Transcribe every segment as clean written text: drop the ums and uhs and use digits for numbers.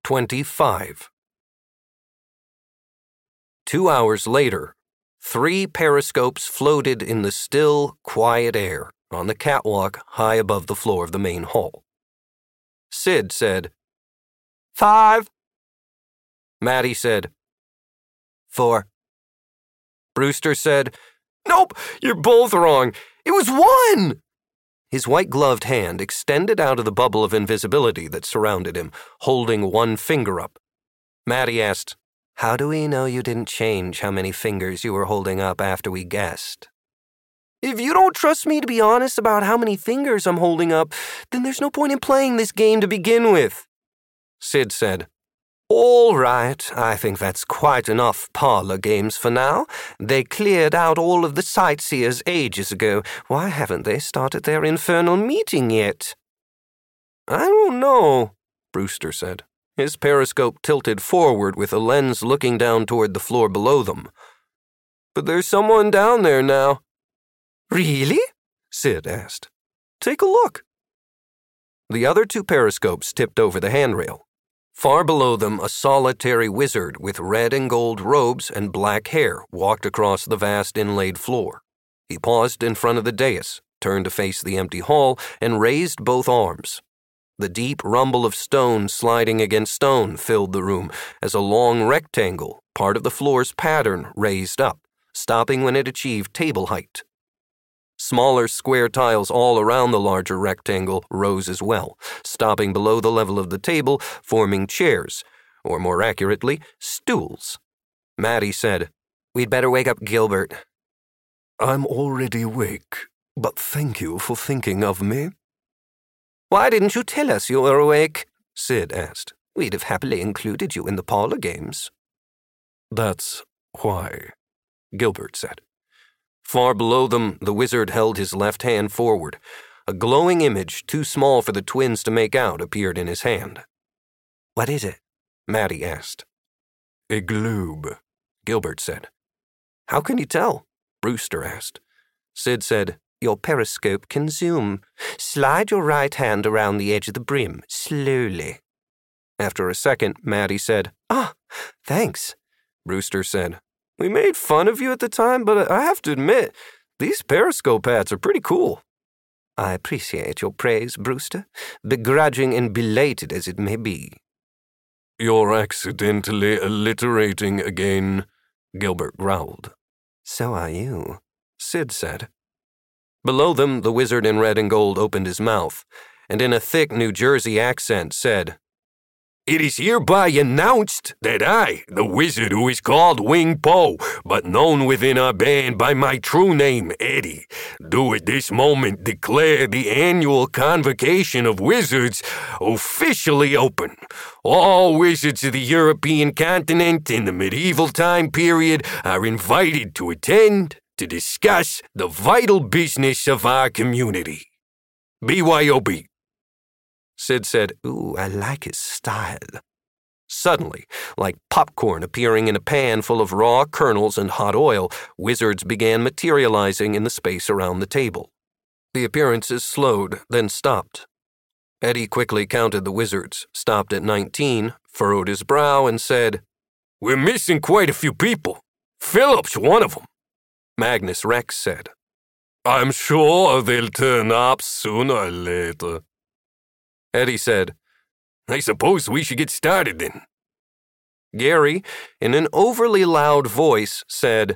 25. 2 hours later, 3 periscopes floated in the still, quiet air on the catwalk high above the floor of the main hall. Sid said, 5. Maddie said, 4. Brewster said, Nope, you're both wrong. It was 1! His white-gloved hand extended out of the bubble of invisibility that surrounded him, holding one finger up. Maddie asked, How do we know you didn't change how many fingers you were holding up after we guessed? If you don't trust me to be honest about how many fingers I'm holding up, then there's no point in playing this game to begin with. Sid said, All right, I think that's quite enough parlor games for now. They cleared out all of the sightseers ages ago. Why haven't they started their infernal meeting yet? I don't know, Brewster said. His periscope tilted forward with a lens looking down toward the floor below them. But there's someone down there now. Really? Sid asked. Take a look. The other 2 periscopes tipped over the handrail. Far below them, a solitary wizard with red and gold robes and black hair walked across the vast inlaid floor. He paused in front of the dais, turned to face the empty hall, and raised both arms. The deep rumble of stone sliding against stone filled the room as a long rectangle, part of the floor's pattern, raised up, stopping when it achieved table height. Smaller square tiles all around the larger rectangle rose as well, stopping below the level of the table, forming chairs, or more accurately, stools. Maddie said, We'd better wake up Gilbert. I'm already awake, but thank you for thinking of me. Why didn't you tell us you were awake? Sid asked. We'd have happily included you in the parlor games. That's why, Gilbert said. Far below them, the wizard held his left hand forward. A glowing image, too small for the twins to make out, appeared in his hand. What is it? Maddie asked. A globe, Gilbert said. How can you tell? Brewster asked. Sid said, Your periscope can zoom. Slide your right hand around the edge of the brim, slowly. After a second, Maddie said, Thanks. Brewster said, We made fun of you at the time, but I have to admit, these periscope hats are pretty cool. I appreciate your praise, Brewster, begrudging and belated as it may be. You're accidentally alliterating again, Gilbert growled. So are you, Sid said. Below them, the wizard in red and gold opened his mouth, and in a thick New Jersey accent said, It is hereby announced that I, the wizard who is called Wing Po, but known within our band by my true name, Eddie, do at this moment declare the annual convocation of wizards officially open. All wizards of the European continent in the medieval time period are invited to attend to discuss the vital business of our community. BYOB. Sid said, Ooh, I like his style. Suddenly, like popcorn appearing in a pan full of raw kernels and hot oil, wizards began materializing in the space around the table. The appearances slowed, then stopped. Eddie quickly counted the wizards, stopped at 19, furrowed his brow, and said, We're missing quite a few people. Philip's one of them. Magnus Rex said, I'm sure they'll turn up sooner or later. Eddie said, I suppose we should get started then. Gary, in an overly loud voice, said,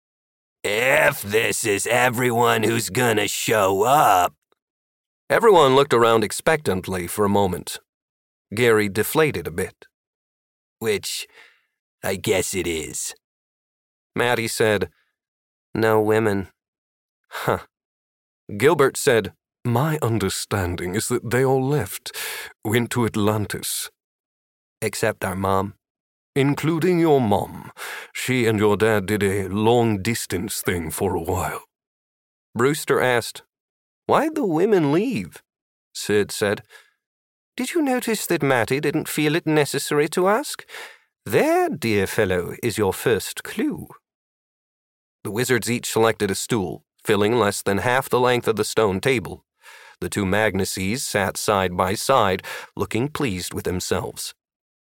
If this is everyone who's gonna show up. Everyone looked around expectantly for a moment. Gary deflated a bit. Which, I guess it is. Maddie said, No women. Huh. Gilbert said, My understanding is that they all left, went to Atlantis. Except our mom. Including your mom. She and your dad did a long-distance thing for a while. Brewster asked, Why'd the women leave? Sid said, Did you notice that Matty didn't feel it necessary to ask? There, dear fellow, is your first clue. The wizards each selected a stool, filling less than half the length of the stone table. The 2 Magnuses sat side by side, looking pleased with themselves.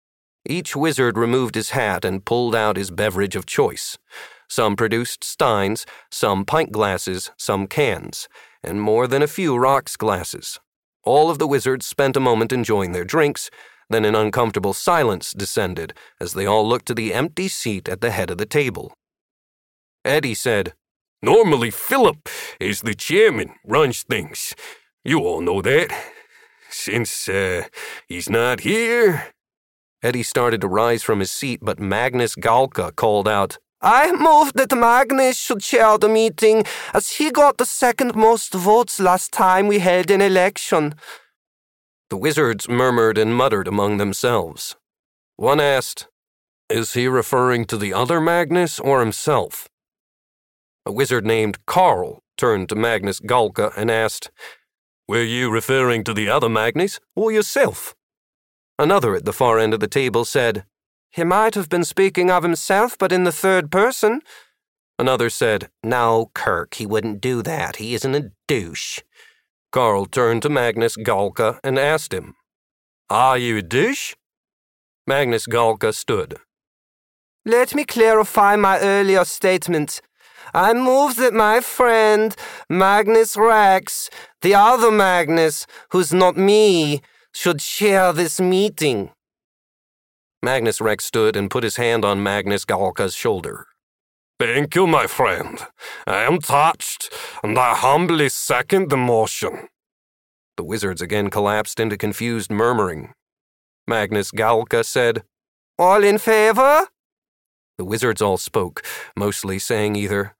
Each wizard removed his hat and pulled out his beverage of choice. Some produced steins, some pint glasses, some cans, and more than a few rocks glasses. All of the wizards spent a moment enjoying their drinks, then an uncomfortable silence descended as they all looked to the empty seat at the head of the table. Eddie said, "Normally Philip is the chairman, runs things. You all know that. Since he's not here..." Eddie started to rise from his seat, but Magnus Galka called out, I move that Magnus should chair the meeting, as he got the second most votes last time we held an election. The wizards murmured and muttered among themselves. One asked, "Is he referring to the other Magnus or himself?" A wizard named Carl turned to Magnus Galka and asked, "Were you referring to the other Magnus or yourself?" Another at the far end of the table said, He might have been speaking of himself, but in the third person. Another said, No, Kirk, he wouldn't do that. He isn't a douche. Carl turned to Magnus Galka and asked him, "Are you a douche?" Magnus Galka stood. Let me clarify my earlier statement. I move that my friend, Magnus Rex, the other Magnus, who's not me, should chair this meeting. Magnus Rex stood and put his hand on Magnus Galka's shoulder. "Thank you, my friend. I am touched, and I humbly second the motion." The wizards again collapsed into confused murmuring. Magnus Galka said, All in favor? The wizards all spoke, mostly saying either,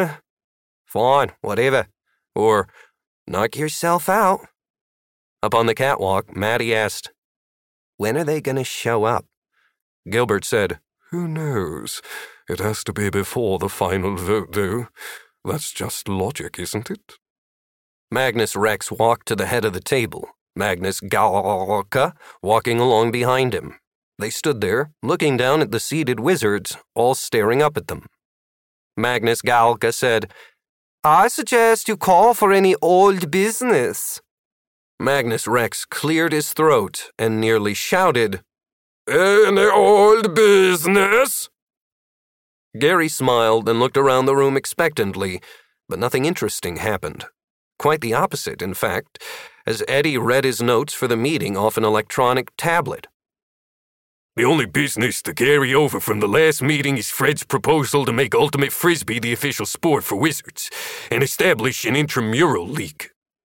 fine, whatever, or, knock yourself out. Up on the catwalk, Maddie asked, "When are they going to show up?" Gilbert said, "Who knows? It has to be before the final vote, though. That's just logic, isn't it?" Magnus Rex walked to the head of the table, Magnus Galka walking along behind him. They stood there, looking down at the seated wizards, all staring up at them. Magnus Galka said, I suggest you call for any old business. Magnus Rex cleared his throat and nearly shouted, "Any old business?" Gary smiled and looked around the room expectantly, but nothing interesting happened. Quite the opposite, in fact, as Eddie read his notes for the meeting off an electronic tablet. "The only business to carry over from the last meeting is Fred's proposal to make Ultimate Frisbee the official sport for Wizards and establish an intramural league."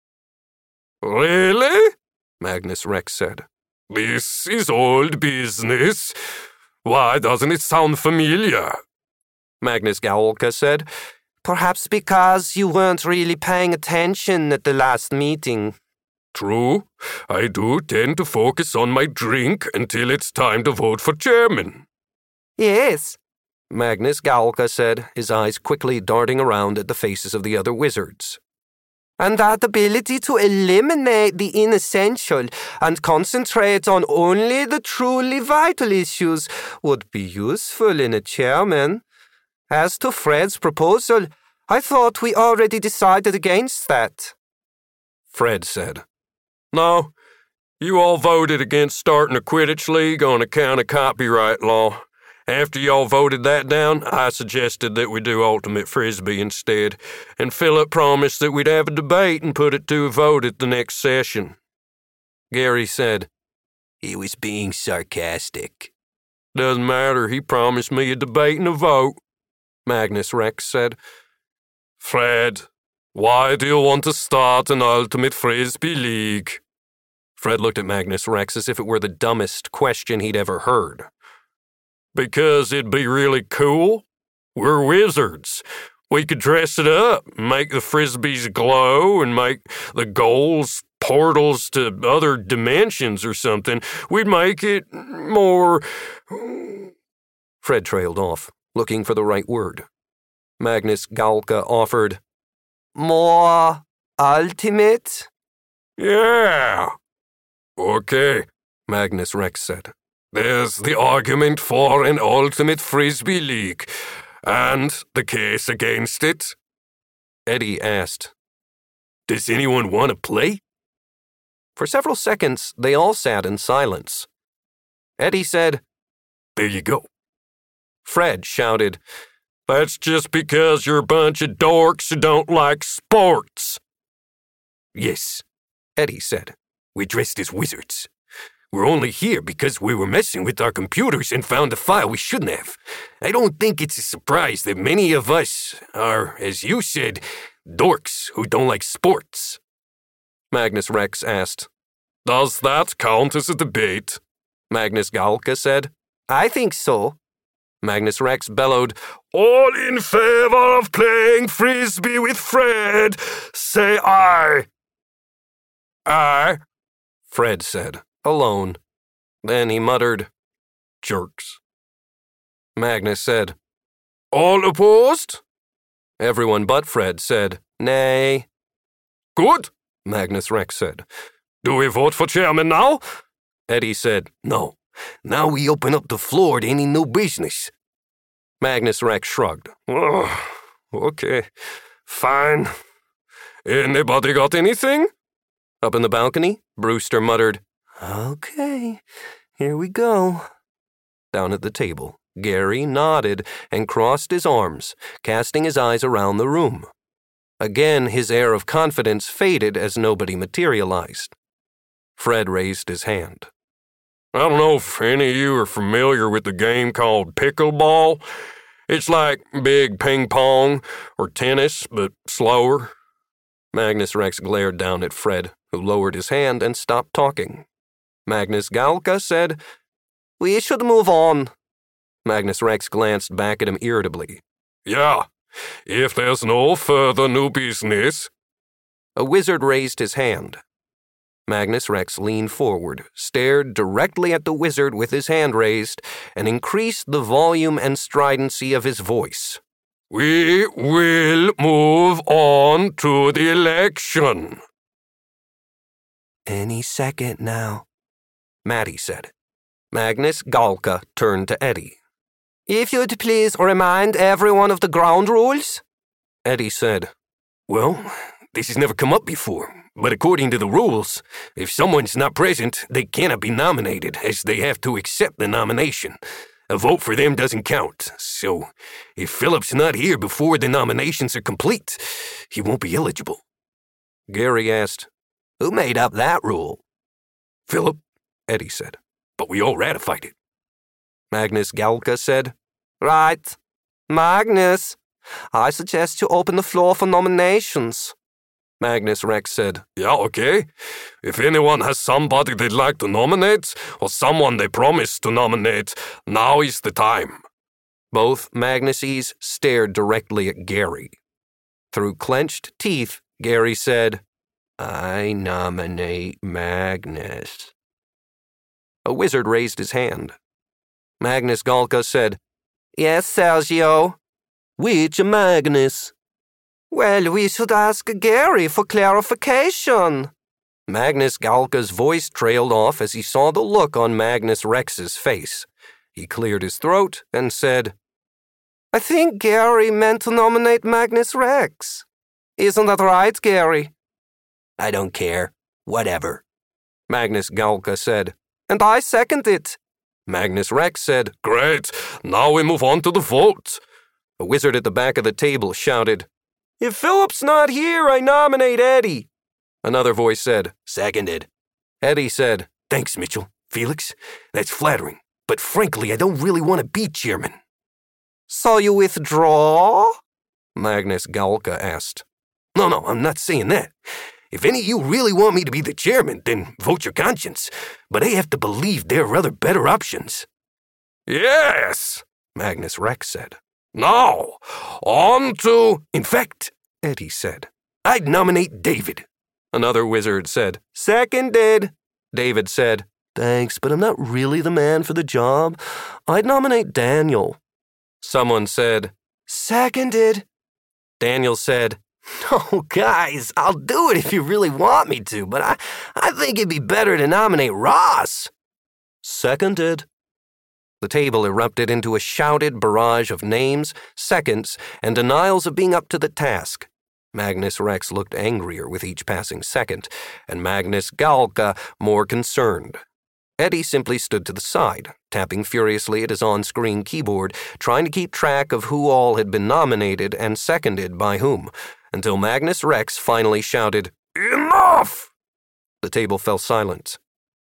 "Really?" Magnus Rex said. "This is old business. Why doesn't it sound familiar?" Magnus Galka said, Perhaps because you weren't really paying attention at the last meeting. "True. I do tend to focus on my drink until it's time to vote for chairman." Yes, Magnus Galka said, his eyes quickly darting around at the faces of the other wizards. And that ability to eliminate the inessential and concentrate on only the truly vital issues would be useful in a chairman. As to Fred's proposal, I thought we already decided against that. Fred said, "No, you all voted against starting a Quidditch league on account of copyright law. After y'all voted that down, I suggested that we do Ultimate Frisbee instead, and Philip promised that we'd have a debate and put it to a vote at the next session." Gary said, He was being sarcastic. "Doesn't matter, he promised me a debate and a vote." Magnus Rex said, "Fred, why do you want to start an Ultimate Frisbee league?" Fred looked at Magnus Rex as if it were the dumbest question he'd ever heard. "Because it'd be really cool. We're wizards. We could dress it up, make the Frisbees glow, and make the goals portals to other dimensions or something. We'd make it more..." Fred trailed off, looking for the right word. Magnus Galka offered, More ultimate? "Yeah." "Okay," Magnus Rex said. "There's the argument for an Ultimate Frisbee league, and the case against it." Eddie asked, "Does anyone want to play?" For several seconds, they all sat in silence. Eddie said, There you go. Fred shouted, That's just because you're a bunch of dorks who don't like sports. Yes, Eddie said. We're dressed as wizards. We're only here because we were messing with our computers and found a file we shouldn't have. I don't think it's a surprise that many of us are, as you said, dorks who don't like sports. Magnus Rex asked. Does that count as a debate? Magnus Galka said. I think so. Magnus Rex bellowed, All in favor of playing Frisbee with Fred, say aye. Aye, Fred said, alone. Then he muttered, Jerks. Magnus said, All opposed? Everyone but Fred said, Nay. Good, Magnus Rex said. Do we vote for chairman now? Eddie said, No. Now we open up the floor to any new business. Magnus Rex shrugged. Oh, okay, fine. Anybody got anything? Up in the balcony, Brewster muttered, Okay, here we go. Down at the table, Gary nodded and crossed his arms, casting his eyes around the room. Again, his air of confidence faded as nobody materialized. Fred raised his hand. I don't know if any of you are familiar with the game called pickleball. It's like big ping pong or tennis, but slower. Magnus Rex glared down at Fred, who lowered his hand and stopped talking. Magnus Galka said, We should move on. Magnus Rex glanced back at him irritably. Yeah, if there's no further new business. A wizard raised his hand. Magnus Rex leaned forward, stared directly at the wizard with his hand raised, and increased the volume and stridency of his voice. We will move on to the election. Any second now, Maddie said. Magnus Galka turned to Eddie. If you'd please remind everyone of the ground rules. Eddie said, Well, this has never come up before. But according to the rules, if someone's not present, they cannot be nominated, as they have to accept the nomination. A vote for them doesn't count. So, if Philip's not here before the nominations are complete, he won't be eligible. Gary asked, Who made up that rule? Philip, Eddie said. But we all ratified it. Magnus Galka said, Right. Magnus, I suggest you open the floor for nominations. Magnus Rex said, Yeah, okay. If anyone has somebody they'd like to nominate, or someone they promised to nominate, now is the time. Both Magnuses stared directly at Gary. Through clenched teeth, Gary said, I nominate Magnus. A wizard raised his hand. Magnus Galka said, Yes, Sergio. Which Magnus? Well, we should ask Gary for clarification. Magnus Galka's voice trailed off as he saw the look on Magnus Rex's face. He cleared his throat and said, I think Gary meant to nominate Magnus Rex. Isn't that right, Gary? I don't care. Whatever. Magnus Galka said, And I second it. Magnus Rex said, Great. Now we move on to the vote. A wizard at the back of the table shouted, If Philip's not here, I nominate Eddie. Another voice said, Seconded. Eddie said, Thanks, Mitchell. Felix, that's flattering. But frankly, I don't really want to be chairman. So you withdraw? Magnus Galka asked. No, I'm not saying that. If any of you really want me to be the chairman, then vote your conscience. But I have to believe there are other better options. Yes, Magnus Rex said. Now, on to... In fact, Eddie said, I'd nominate David. Another wizard said, Seconded. David said, Thanks, but I'm not really the man for the job. I'd nominate Daniel. Someone said, Seconded. Daniel said, Oh, guys, I'll do it if you really want me to, but I think it'd be better to nominate Ross. Seconded. The table erupted into a shouted barrage of names, seconds, and denials of being up to the task. Magnus Rex looked angrier with each passing second, and Magnus Galka more concerned. Eddie simply stood to the side, tapping furiously at his on-screen keyboard, trying to keep track of who all had been nominated and seconded by whom, until Magnus Rex finally shouted, "Enough!" The table fell silent.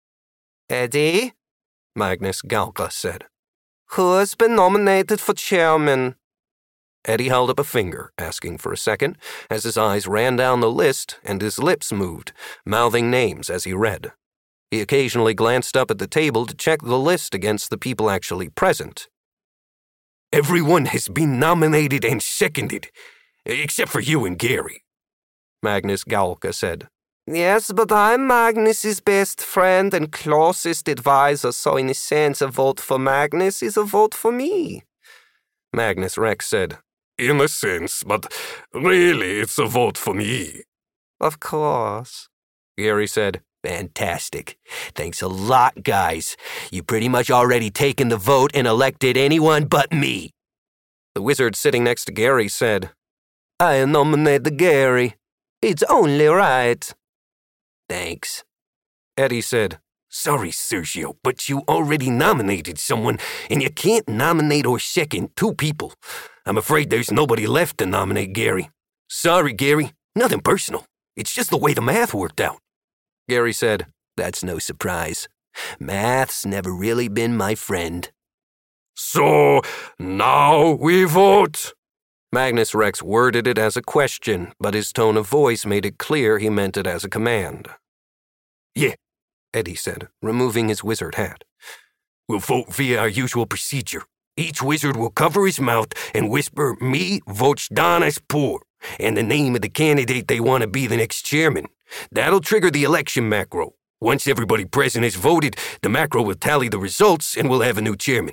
Eddie? Magnus Galka said. Who has been nominated for chairman? Eddie held up a finger, asking for a second, as his eyes ran down the list and his lips moved, mouthing names as he read. He occasionally glanced up at the table to check the list against the people actually present. "Everyone has been nominated and seconded, except for you and Gary," Magnus Galka said. Yes, but I'm Magnus's best friend and closest advisor, so in a sense, a vote for Magnus is a vote for me. Magnus Rex said, "In a sense, but really it's a vote for me." Of course. Gary said, "Fantastic. Thanks a lot, guys. You pretty much already taken the vote and elected anyone but me." The wizard sitting next to Gary said, I nominate Gary. It's only right. "Thanks." Eddie said, "Sorry, Sergio, but you already nominated someone, and you can't nominate or second two people. I'm afraid there's nobody left to nominate Gary. Sorry, Gary. Nothing personal. It's just the way the math worked out." Gary said, "That's no surprise. Math's never really been my friend." "So, now we vote?" Magnus Rex worded it as a question, but his tone of voice made it clear he meant it as a command. "Yeah," Eddie said, removing his wizard hat. "We'll vote via our usual procedure. Each wizard will cover his mouth and whisper, 'Me votes Don as poor,' and the name of the candidate they want to be the next chairman. That'll trigger the election macro. Once everybody present has voted, the macro will tally the results and we'll have a new chairman."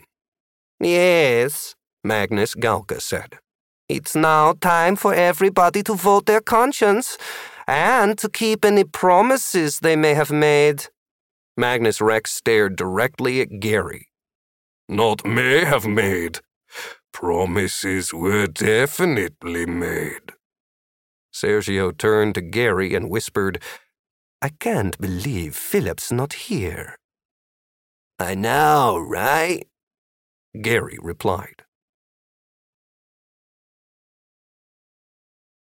Yes, Magnus Galka said. It's now time for everybody to vote their conscience and to keep any promises they may have made. Magnus Rex stared directly at Gary. "Not may have made. Promises were definitely made." Sergio turned to Gary and whispered, "I can't believe Philip's not here." "I know, right?" Gary replied.